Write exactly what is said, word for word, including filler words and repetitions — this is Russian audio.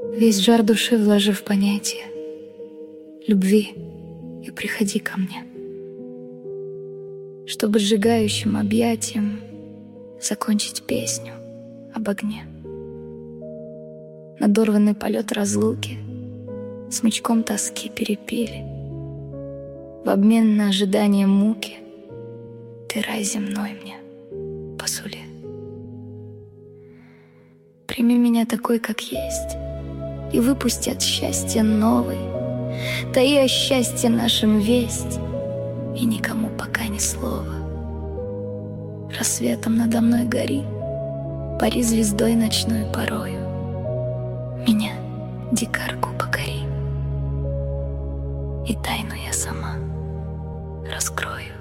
Весь жар души вложи в понятие любви и приходи ко мне, чтобы сжигающим объятием закончить песню об огне. Надорванный полет разлуки смычком тоски перепили. В обмен на ожидание муки ты рай земной мне посули. Прими меня такой, как есть, и выпусти от счастья новый. Таи о счастье нашем весть, и никому пока ни слова. Рассветом надо мной гори, пари звездой ночной порою. Меня, дикарку, покори, и тайну я сама раскрою.